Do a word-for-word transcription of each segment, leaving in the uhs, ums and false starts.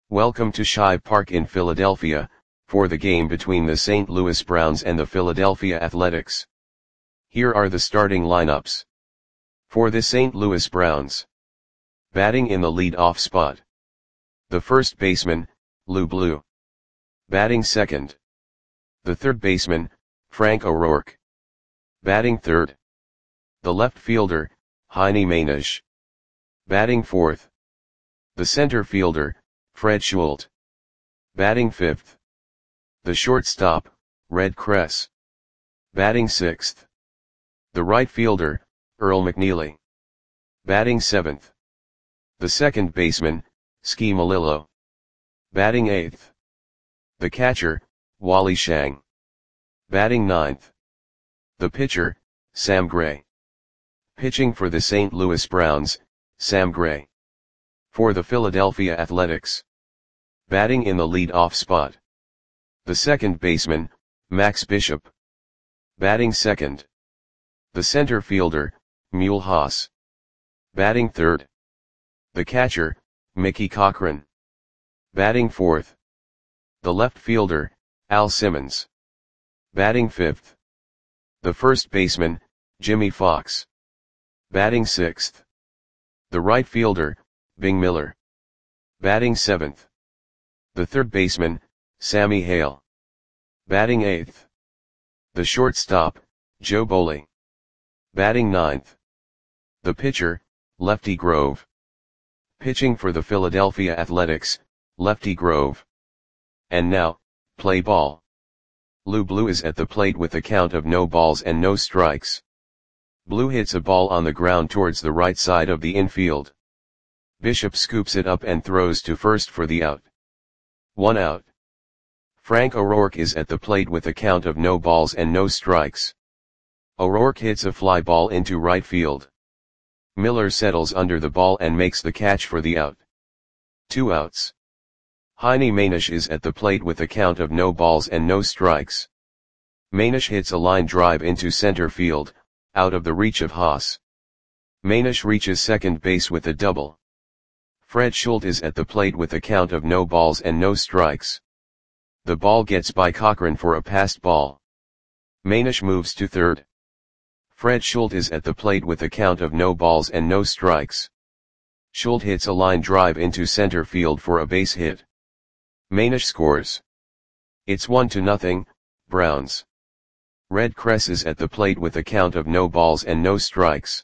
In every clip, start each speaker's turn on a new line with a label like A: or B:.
A: Welcome to Shive Park in Philadelphia, for the game between the Saint Louis Browns and the Philadelphia Athletics. Here are the starting lineups. For the Saint Louis Browns. Batting in the lead-off spot. The first baseman, Lou Blue. Batting second. The third baseman, Frank O'Rourke. Batting third. The left fielder, Heine Maenisch. Batting fourth. The center fielder, Fred Schult. Batting fifth. The shortstop, Red Kress. Batting sixth. The right fielder, Earl McNeely. Batting seventh. The second baseman, Ski Melillo. Batting eighth. The catcher, Wally Schang. Batting ninth. The pitcher, Sam Gray. Pitching for the Saint Louis Browns, Sam Gray. For the Philadelphia Athletics. Batting in the lead-off spot. The second baseman, Max Bishop. Batting second. The center fielder, Mule Haas. Batting third. The catcher, Mickey Cochrane. Batting fourth. The left fielder, Al Simmons. Batting fifth. The first baseman, Jimmy Fox. Batting sixth. The right fielder, Bing Miller. Batting seventh. The third baseman, Sammy Hale. Batting eighth. The shortstop, Joe Boley. Batting ninth. The pitcher, Lefty Grove. Pitching for the Philadelphia Athletics, Lefty Grove. And now, play ball. Lou Blue is at the plate with a count of no balls and no strikes. Blue hits a ball on the ground towards the right side of the infield. Bishop scoops it up and throws to first for the out. One out. Frank O'Rourke is at the plate with a count of no balls and no strikes. O'Rourke hits a fly ball into right field. Miller settles under the ball and makes the catch for the out. Two outs. Heine Maenisch is at the plate with a count of no balls and no strikes. Maenisch hits a line drive into center field, out of the reach of Haas. Maenisch reaches second base with a double. Fred Schult is at the plate with a count of no balls and no strikes. The ball gets by Cochrane for a passed ball. Maenisch moves to third. Fred Schult is at the plate with a count of no balls and no strikes. Schult hits a line drive into center field for a base hit. Maenisch scores. It's one to nothing, Browns. Red Kress is at the plate with a count of no balls and no strikes.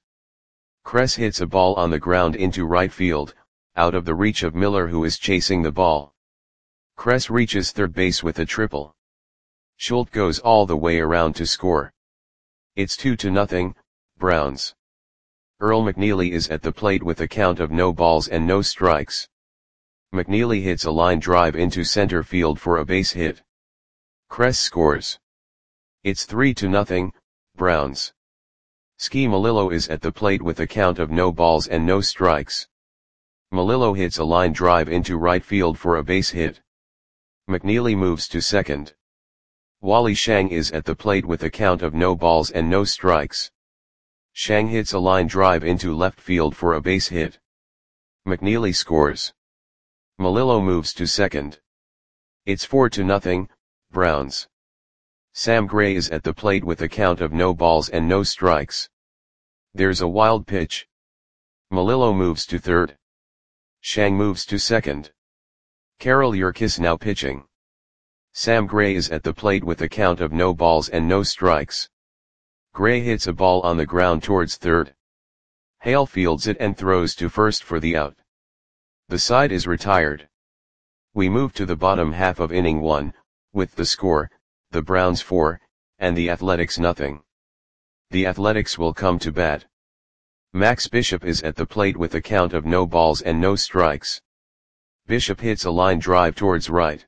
A: Kress hits a ball on the ground into right field, out of the reach of Miller who is chasing the ball. Kress reaches third base with a triple. Schult goes all the way around to score. It's two to nothing, Browns. Earl McNeely is at the plate with a count of no balls and no strikes. McNeely hits a line drive into center field for a base hit. Kress scores. It's three to nothing, Browns. Ski Melillo is at the plate with a count of no balls and no strikes. Melillo hits a line drive into right field for a base hit. McNeely moves to second. Wally Schang is at the plate with a count of no balls and no strikes. Schang hits a line drive into left field for a base hit. McNeely scores. Melillo moves to second. It's four to nothing, Browns. Sam Gray is at the plate with a count of no balls and no strikes. There's a wild pitch. Melillo moves to third. Schang moves to second. Carol Yerkes now pitching. Sam Gray is at the plate with a count of no balls and no strikes. Gray hits a ball on the ground towards third. Hale fields it and throws to first for the out. The side is retired. We move to the bottom half of inning one, with the score, the Browns four, and the Athletics nothing. The Athletics will come to bat. Max Bishop is at the plate with a count of no balls and no strikes. Bishop hits a line drive towards right.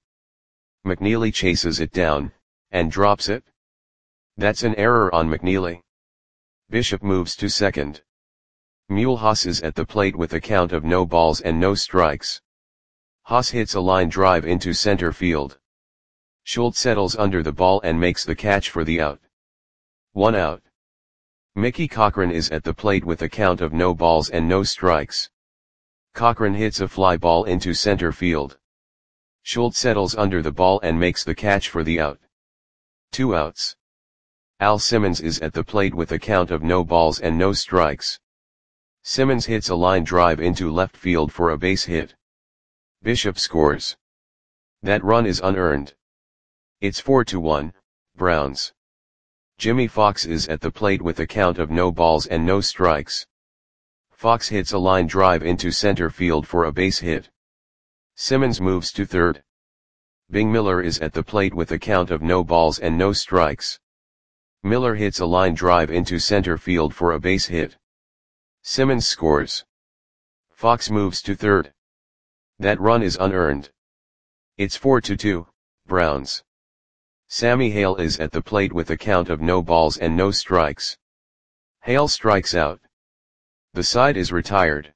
A: McNeely chases it down, and drops it. That's an error on McNeely. Bishop moves to second. Mule Haas is at the plate with a count of no balls and no strikes. Haas hits a line drive into center field. Schult settles under the ball and makes the catch for the out. One out. Mickey Cochrane is at the plate with a count of no balls and no strikes. Cochrane hits a fly ball into center field. Schultz settles under the ball and makes the catch for the out. Two outs. Al Simmons is at the plate with a count of no balls and no strikes. Simmons hits a line drive into left field for a base hit. Bishop scores. That run is unearned. It's four to one, Browns. Jimmy Fox is at the plate with a count of no balls and no strikes. Fox hits a line drive into center field for a base hit. Simmons moves to third. Bing Miller is at the plate with a count of no balls and no strikes. Miller hits a line drive into center field for a base hit. Simmons scores. Fox moves to third. That run is unearned. It's four to two, Browns. Sammy Hale is at the plate with a count of no balls and no strikes. Hale strikes out. The side is retired.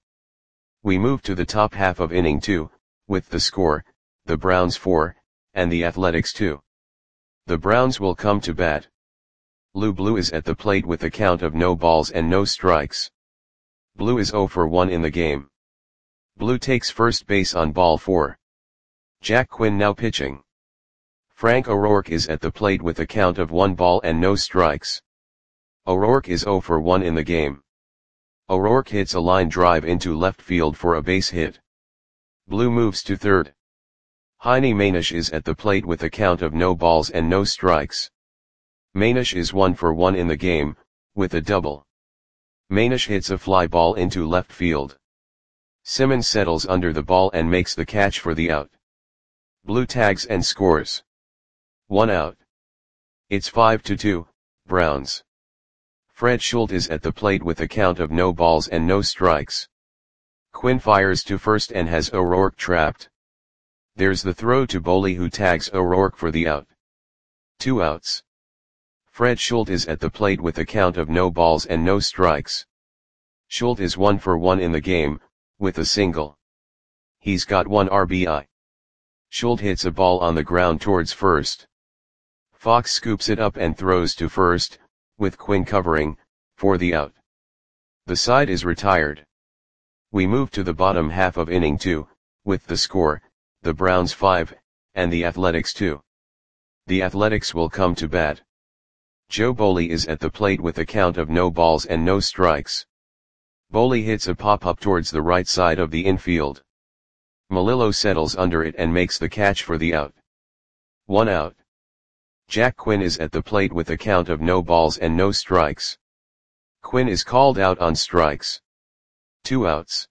A: We move to the top half of inning two, with the score, the Browns four, and the Athletics two. The Browns will come to bat. Lou Blue is at the plate with a count of no balls and no strikes. Blue is oh for one in the game. Blue takes first base on ball four. Jack Quinn now pitching. Frank O'Rourke is at the plate with a count of one ball and no strikes. O'Rourke is oh for one in the game. O'Rourke hits a line drive into left field for a base hit. Blue moves to third. Heine Manish is at the plate with a count of no balls and no strikes. Manish is one for one in the game, with a double. Manish hits a fly ball into left field. Simmons settles under the ball and makes the catch for the out. Blue tags and scores. One out. It's five to two, Browns. Fred Schultz is at the plate with a count of no balls and no strikes. Quinn fires to first and has O'Rourke trapped. There's the throw to Boley, who tags O'Rourke for the out. Two outs. Fred Schultz is at the plate with a count of no balls and no strikes. Schultz is one for one in the game, with a single. He's got one R B I. Schultz hits a ball on the ground towards first. Fox scoops it up and throws to first, with Quinn covering, for the out. The side is retired. We move to the bottom half of inning two, with the score, the Browns five, and the Athletics two. The Athletics will come to bat. Joe Boley is at the plate with a count of no balls and no strikes. Boley hits a pop-up towards the right side of the infield. Melillo settles under it and makes the catch for the out. One out. Jack Quinn is at the plate with a count of no balls and no strikes. Quinn is called out on strikes. Two outs.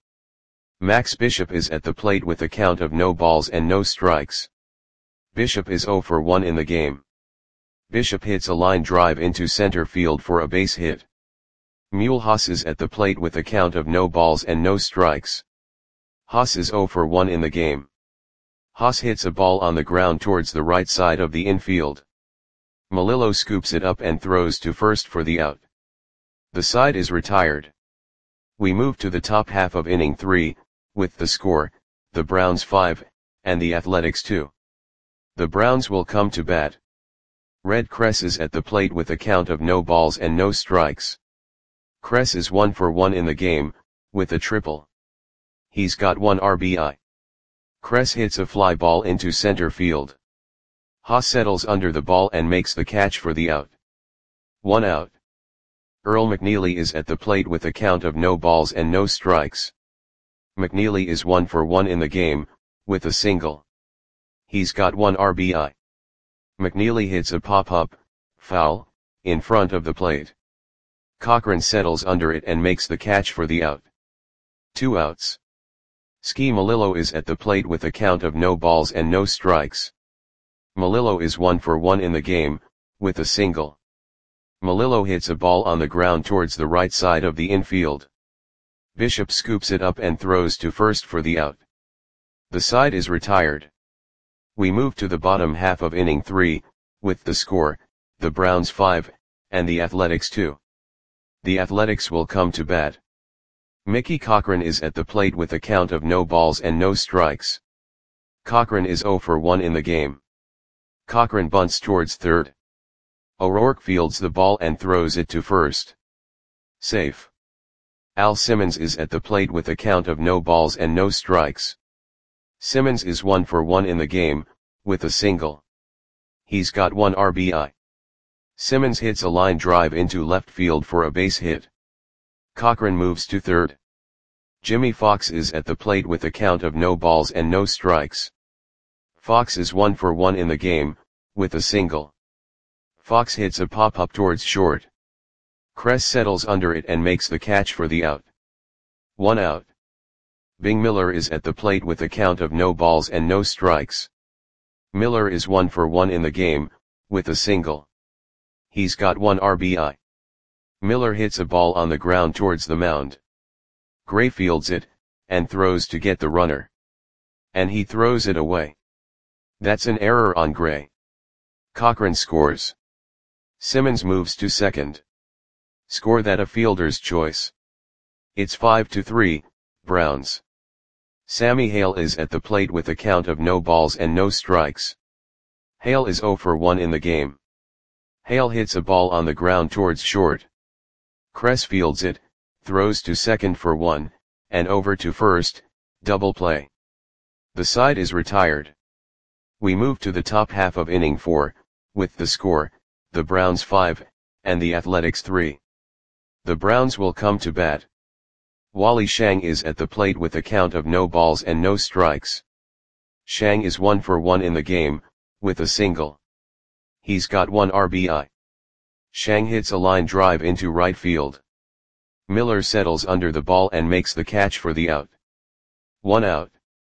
A: Max Bishop is at the plate with a count of no balls and no strikes. Bishop is oh for one in the game. Bishop hits a line drive into center field for a base hit. Mule Haas is at the plate with a count of no balls and no strikes. Haas is oh for one in the game. Haas hits a ball on the ground towards the right side of the infield. Melillo scoops it up and throws to first for the out. The side is retired. We move to the top half of inning three, with the score, the Browns five, and the Athletics two. The Browns will come to bat. Red Kress is at the plate with a count of no balls and no strikes. Kress is one for one in the game, with a triple. He's got one R B I. Kress hits a fly ball into center field. Haas settles under the ball and makes the catch for the out. One out. Earl McNeely is at the plate with a count of no balls and no strikes. McNeely is one for one in the game, with a single. He's got one R B I. McNeely hits a pop-up, foul, in front of the plate. Cochran settles under it and makes the catch for the out. Two outs. Ski Melillo is at the plate with a count of no balls and no strikes. Melillo is one for one in the game, with a single. Melillo hits a ball on the ground towards the right side of the infield. Bishop scoops it up and throws to first for the out. The side is retired. We move to the bottom half of inning three, with the score, the Browns five, and the Athletics two. The Athletics will come to bat. Mickey Cochran is at the plate with a count of no balls and no strikes. Cochran is oh for one in the game. Cochran bunts towards third. O'Rourke fields the ball and throws it to first. Safe. Al Simmons is at the plate with a count of no balls and no strikes. Simmons is one for one in the game, with a single. He's got one R B I. Simmons hits a line drive into left field for a base hit. Cochran moves to third. Jimmy Fox is at the plate with a count of no balls and no strikes. Fox is one for one in the game, with a single. Fox hits a pop-up towards short. Kress settles under it and makes the catch for the out. One out. Bing Miller is at the plate with a count of no balls and no strikes. Miller is one for one in the game, with a single. He's got one R B I. Miller hits a ball on the ground towards the mound. Gray fields it, and throws to get the runner. And he throws it away. That's an error on Gray. Cochran scores. Simmons moves to second. Score that a fielder's choice. It's five to three, Browns. Sammy Hale is at the plate with a count of no balls and no strikes. Hale is zero for one in the game. Hale hits a ball on the ground towards short. Kress fields it, throws to second for one, and over to first, double play. The side is retired. We move to the top half of inning four, with the score, the Browns five, and the Athletics three. The Browns will come to bat. Wally Shang is at the plate with a count of no balls and no strikes. Shang is one for one in the game, with a single. He's got one R B I. Shang hits a line drive into right field. Miller settles under the ball and makes the catch for the out. One out.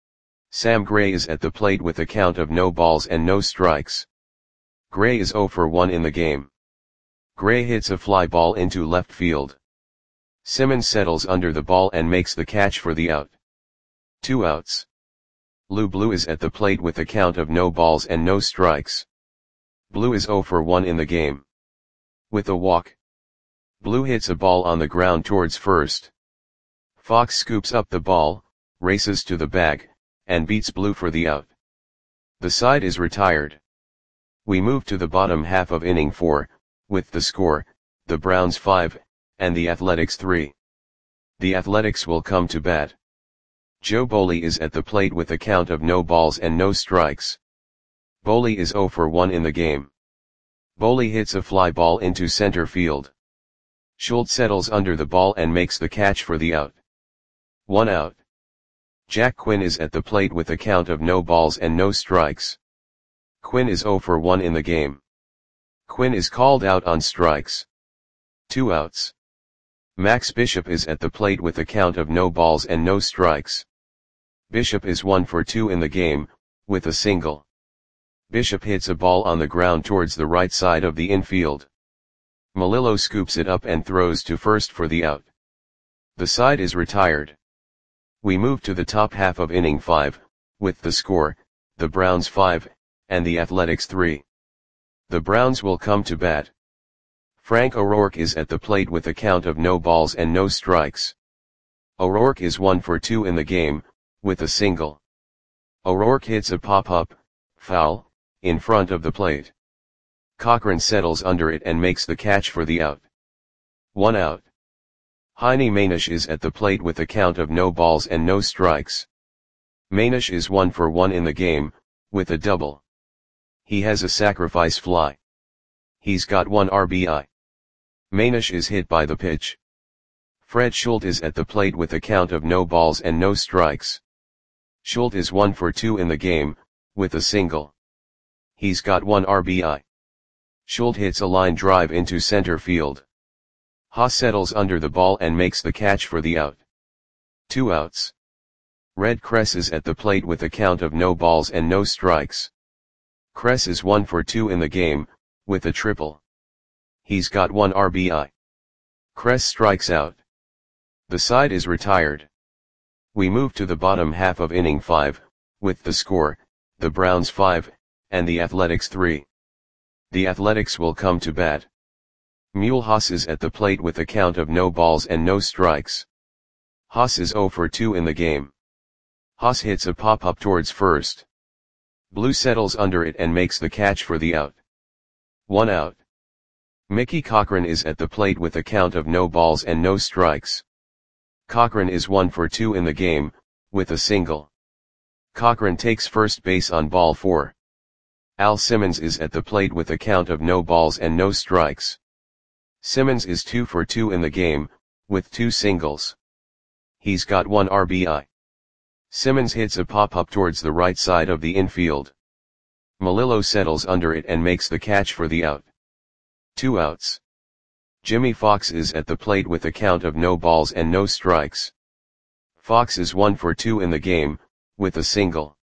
A: Sam Gray is at the plate with a count of no balls and no strikes. Gray is zero for one in the game. Gray hits a fly ball into left field. Simmons settles under the ball and makes the catch for the out. Two outs. Lou Blue is at the plate with a count of no balls and no strikes. Blue is zero for one in the game. With a walk. Blue hits a ball on the ground towards first. Fox scoops up the ball, races to the bag, and beats Blue for the out. The side is retired. We move to the bottom half of inning four, with the score, the Browns five, and the Athletics three. The Athletics will come to bat. Joe Boley is at the plate with a count of no balls and no strikes. Boley is zero for one in the game. Boley hits a fly ball into center field. Schultz settles under the ball and makes the catch for the out. One out. Jack Quinn is at the plate with a count of no balls and no strikes. Quinn is zero for one in the game. Quinn is called out on strikes. Two outs. Max Bishop is at the plate with a count of no balls and no strikes. Bishop is one for two in the game, with a single. Bishop hits a ball on the ground towards the right side of the infield. Melillo scoops it up and throws to first for the out. The side is retired. We move to the top half of inning five, with the score, the Browns five, and the Athletics three. The Browns will come to bat. Frank O'Rourke is at the plate with a count of no balls and no strikes. O'Rourke is one for two in the game, with a single. O'Rourke hits a pop-up, foul, in front of the plate. Cochran settles under it and makes the catch for the out. One out. Heine Manish is at the plate with a count of no balls and no strikes. Manish is one for one in the game, with a double. He has a sacrifice fly. He's got one R B I. Manish is hit by the pitch. Fred Schultz is at the plate with a count of no balls and no strikes. Schultz is one for two in the game, with a single. He's got one R B I. Schultz hits a line drive into center field. Haas settles under the ball and makes the catch for the out. Two outs. Red Kress is at the plate with a count of no balls and no strikes. Kress is one for two in the game, with a triple. He's got one R B I. Kress strikes out. The side is retired. We move to the bottom half of inning five, with the score, the Browns five, and the Athletics three. The Athletics will come to bat. Mule Haas is at the plate with a count of no balls and no strikes. Haas is zero for two in the game. Haas hits a pop-up towards first. Blue settles under it and makes the catch for the out. One out. Mickey Cochran is at the plate with a count of no balls and no strikes. Cochran is one for two in the game, with a single. Cochran takes first base on ball four. Al Simmons is at the plate with a count of no balls and no strikes. Simmons is two for two in the game, with two singles. He's got one R B I. Simmons hits a pop-up towards the right side of the infield. Melillo settles under it and makes the catch for the out. Two outs. Jimmy Fox is at the plate with a count of no balls and no strikes. Fox is one for two in the game, with a single.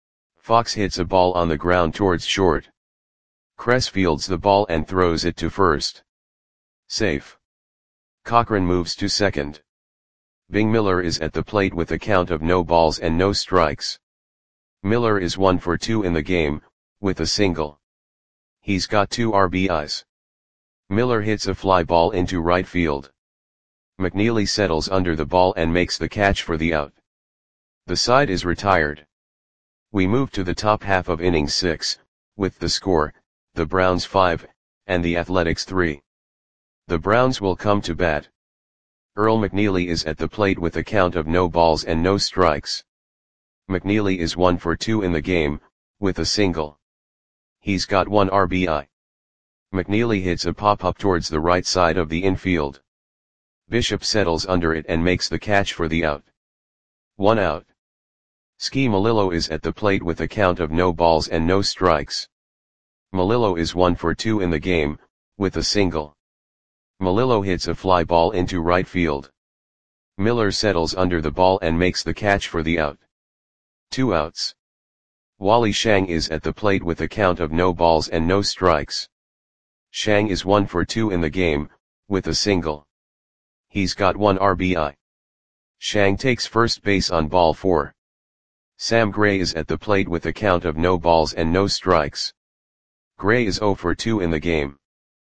A: Fox hits a ball on the ground towards short. Kress fields the ball and throws it to first. Safe. Cochran moves to second. Bing Miller is at the plate with a count of no balls and no strikes. Miller is one for two in the game, with a single. He's got two R B Is. Miller hits a fly ball into right field. McNeely settles under the ball and makes the catch for the out. The side is retired. We move to the top half of inning six, with the score, the Browns five, and the Athletics three. The Browns will come to bat. Earl McNeely is at the plate with a count of no balls and no strikes. McNeely is one for two in the game, with a single. He's got one R B I. McNeely hits a pop-up towards the right side of the infield. Bishop settles under it and makes the catch for the out. One out. Ski Melillo is at the plate with a count of no balls and no strikes. Melillo is one for two in the game, with a single. Melillo hits a fly ball into right field. Miller settles under the ball and makes the catch for the out. Two outs. Wally Shang is at the plate with a count of no balls and no strikes. Shang is one for two in the game, with a single. He's got one R B I. Shang takes first base on ball four. Sam Gray is at the plate with a count of no balls and no strikes. Gray is zero for two in the game.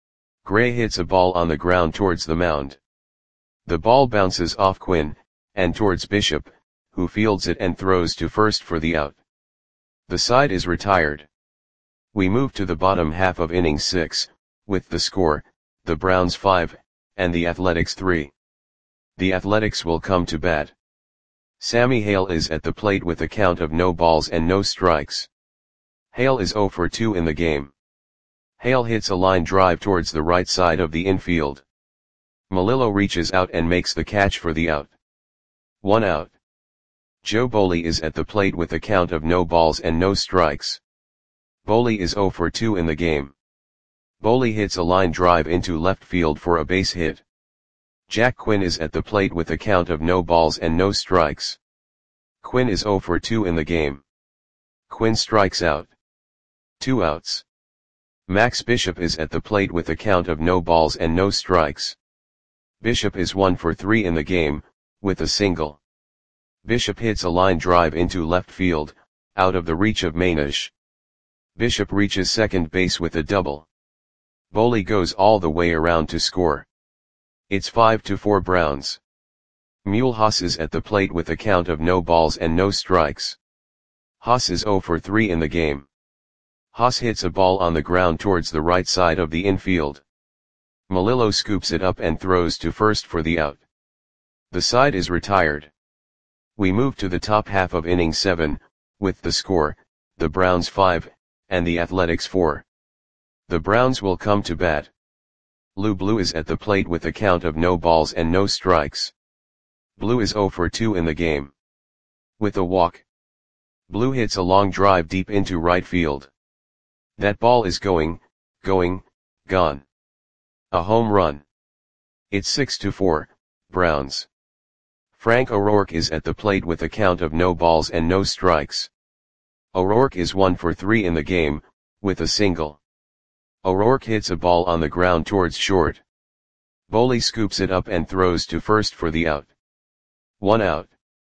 A: Gray hits a ball on the ground towards the mound. The ball bounces off Quinn, and towards Bishop, who fields it and throws to first for the out. The side is retired. We move to the bottom half of inning six, with the score, the Browns five, and the Athletics three. The Athletics will come to bat. Sammy Hale is at the plate with a count of no balls and no strikes. Hale is zero for two in the game. Hale hits a line drive towards the right side of the infield. Melillo reaches out and makes the catch for the out. One out. Joe Boley is at the plate with a count of no balls and no strikes. Boley is zero for two in the game. Boley hits a line drive into left field for a base hit. Jack Quinn is at the plate with a count of no balls and no strikes. Quinn is zero for two in the game. Quinn strikes out. Two outs. Max Bishop is at the plate with a count of no balls and no strikes. Bishop is one for three in the game, with a single. Bishop hits a line drive into left field, out of the reach of Manish. Bishop reaches second base with a double. Boley goes all the way around to score. It's five to four Browns. Mule Haas is at the plate with a count of no balls and no strikes. Haas is zero for three in the game. Haas hits a ball on the ground towards the right side of the infield. Melillo scoops it up and throws to first for the out. The side is retired. We move to the top half of inning seven, with the score, the Browns five, and the Athletics four. The Browns will come to bat. Lou Blue is at the plate with a count of no balls and no strikes. Blue is zero for two in the game. With a walk. Blue hits a long drive deep into right field. That ball is going, going, gone. A home run. It's six to four, Browns. Frank O'Rourke is at the plate with a count of no balls and no strikes. O'Rourke is one for three in the game, with a single. O'Rourke hits a ball on the ground towards short. Boley scoops it up and throws to first for the out. One out.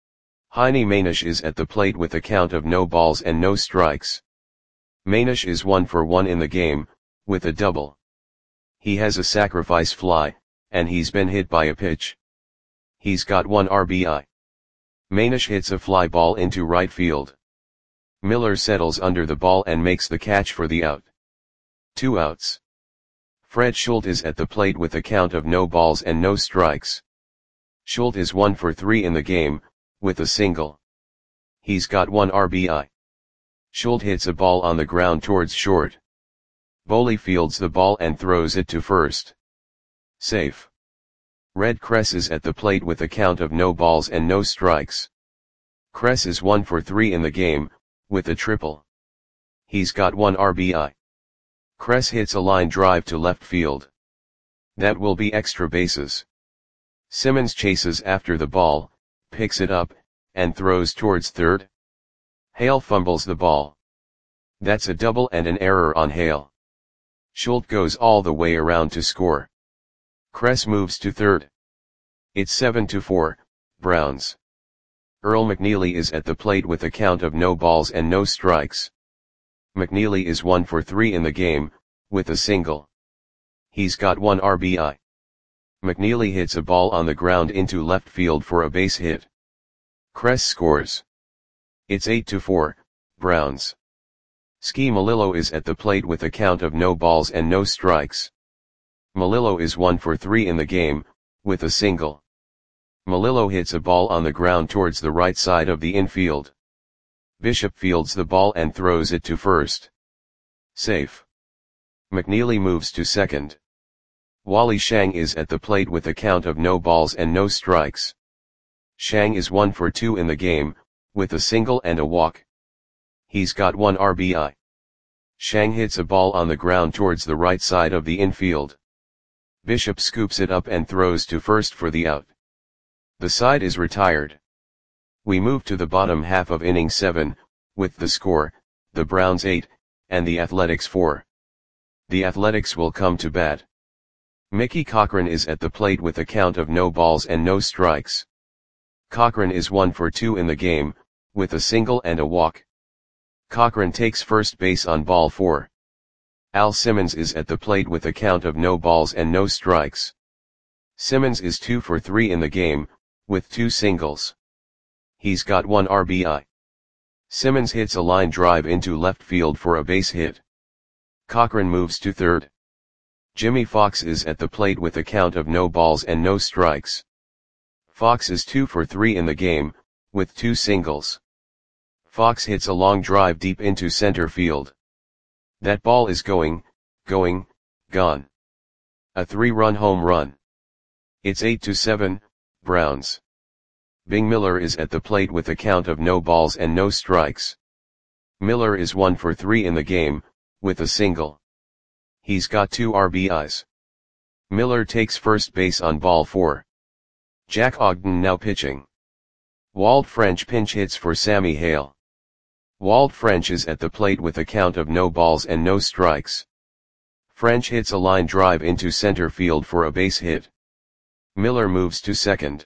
A: Heine Manish is at the plate with a count of no balls and no strikes. Manish is one for one in the game, with a double. He has a sacrifice fly, and he's been hit by a pitch. He's got one R B I. Manish hits a fly ball into right field. Miller settles under the ball and makes the catch for the out. Two outs. Fred Schultz is at the plate with a count of no balls and no strikes. Schultz is one for three in the game, with a single. He's got one R B I. Schultz hits a ball on the ground towards short. Boley fields the ball and throws it to first. Safe. Red Kress is at the plate with a count of no balls and no strikes. Kress is one for three in the game, with a triple. He's got one R B I. Kress hits a line drive to left field. That will be extra bases. Simmons chases after the ball, picks it up, and throws towards third. Hale fumbles the ball. That's a double and an error on Hale. Schultz goes all the way around to score. Kress moves to third. It's seven to four, Browns. Earl McNeely is at the plate with a count of no balls and no strikes. McNeely is one for three in the game, with a single. He's got one R B I. McNeely hits a ball on the ground into left field for a base hit. Kress scores. It's eight to four, Browns. Ski Melillo is at the plate with a count of no balls and no strikes. Melillo is one for three in the game, with a single. Melillo hits a ball on the ground towards the right side of the infield. Bishop fields the ball and throws it to first. Safe. McNeely moves to second. Wally Shang is at the plate with a count of no balls and no strikes. Shang is one for two in the game, with a single and a walk. He's got one R B I. Shang hits a ball on the ground towards the right side of the infield. Bishop scoops it up and throws to first for the out. The side is retired. We move to the bottom half of inning seven, with the score, the Browns eight, and the Athletics four. The Athletics will come to bat. Mickey Cochran is at the plate with a count of no balls and no strikes. Cochran is one for two in the game, with a single and a walk. Cochran takes first base on ball four. Al Simmons is at the plate with a count of no balls and no strikes. Simmons is two for three in the game, with two singles. He's got one R B I. Simmons hits a line drive into left field for a base hit. Cochran moves to third. Jimmy Fox is at the plate with a count of no balls and no strikes. Fox is two for three in the game, with two singles. Fox hits a long drive deep into center field. That ball is going, going, gone. A three-run home run. It's eight to seven, Browns. Bing Miller is at the plate with a count of no balls and no strikes. Miller is one for three in the game, with a single. He's got two R B Is. Miller takes first base on ball four. Jack Ogden now pitching. Walt French pinch hits for Sammy Hale. Walt French is at the plate with a count of no balls and no strikes. French hits a line drive into center field for a base hit. Miller moves to second.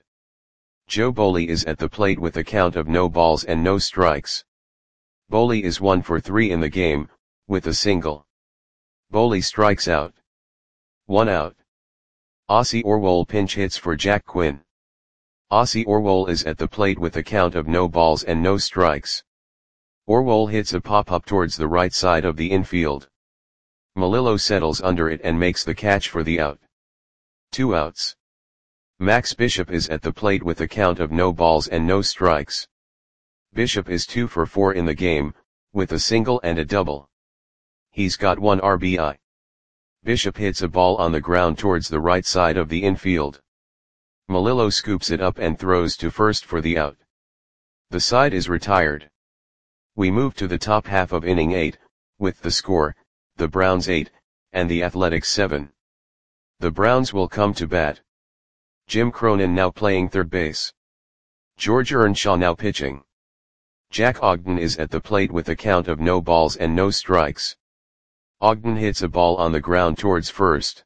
A: Joe Boley is at the plate with a count of no balls and no strikes. Boley is one for three in the game, with a single. Boley strikes out. One out. Ossie Orwell pinch hits for Jack Quinn. Ossie Orwell is at the plate with a count of no balls and no strikes. Orwell hits a pop-up towards the right side of the infield. Melillo settles under it and makes the catch for the out. Two outs. Max Bishop is at the plate with a count of no balls and no strikes. Bishop is two for four in the game, with a single and a double. He's got one R B I. Bishop hits a ball on the ground towards the right side of the infield. Melillo scoops it up and throws to first for the out. The side is retired. We move to the top half of inning eight, with the score, the Browns eight, and the Athletics seven. The Browns will come to bat. Jim Cronin now playing third base. George Earnshaw now pitching. Jack Ogden is at the plate with a count of no balls and no strikes. Ogden hits a ball on the ground towards first.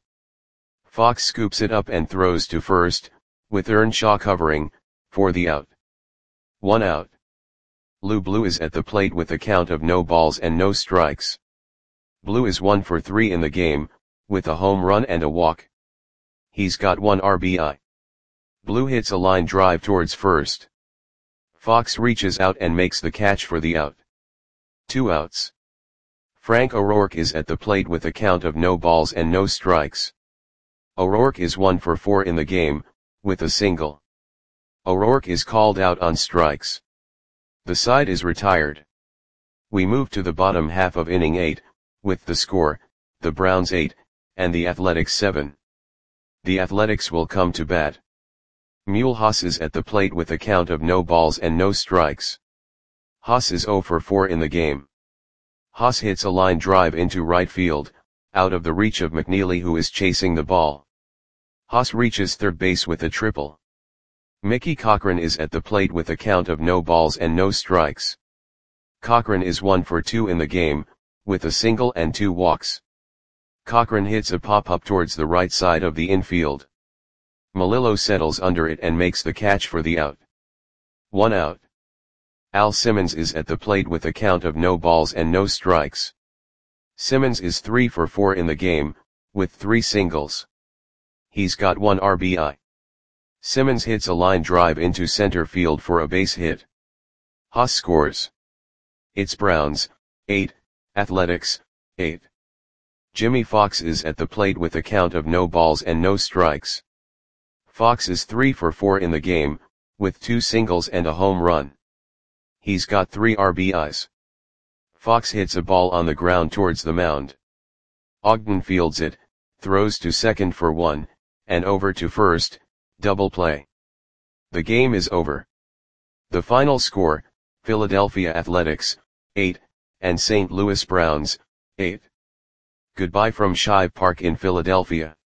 A: Fox scoops it up and throws to first, with Earnshaw covering, for the out. One out. Lou Blue is at the plate with a count of no balls and no strikes. Blue is one for three in the game, with a home run and a walk. He's got one R B I. Blue hits a line drive towards first. Fox reaches out and makes the catch for the out. Two outs. Frank O'Rourke is at the plate with a count of no balls and no strikes. O'Rourke is one for four in the game, with a single. O'Rourke is called out on strikes. The side is retired. We move to the bottom half of inning eight, with the score, the Browns eight, and the Athletics seven. The Athletics will come to bat. Mule Haas is at the plate with a count of no balls and no strikes. Haas is zero for four in the game. Haas hits a line drive into right field, out of the reach of McNeely, who is chasing the ball. Haas reaches third base with a triple. Mickey Cochrane is at the plate with a count of no balls and no strikes. Cochrane is one for two in the game, with a single and two walks. Cochrane hits a pop-up towards the right side of the infield. Melillo settles under it and makes the catch for the out. One out. Al Simmons is at the plate with a count of no balls and no strikes. Simmons is three for four in the game, with three singles. He's got one R B I. Simmons hits a line drive into center field for a base hit. Haas scores. It's Browns, eight, Athletics, eight. Jimmy Fox is at the plate with a count of no balls and no strikes. Fox is three for four in the game, with two singles and a home run. He's got three R B Is. Fox hits a ball on the ground towards the mound. Ogden fields it, throws to second for one, and over to first, double play. The game is over. The final score, Philadelphia Athletics, eight, and Saint Louis Browns, eight. Goodbye from Shive Park in Philadelphia.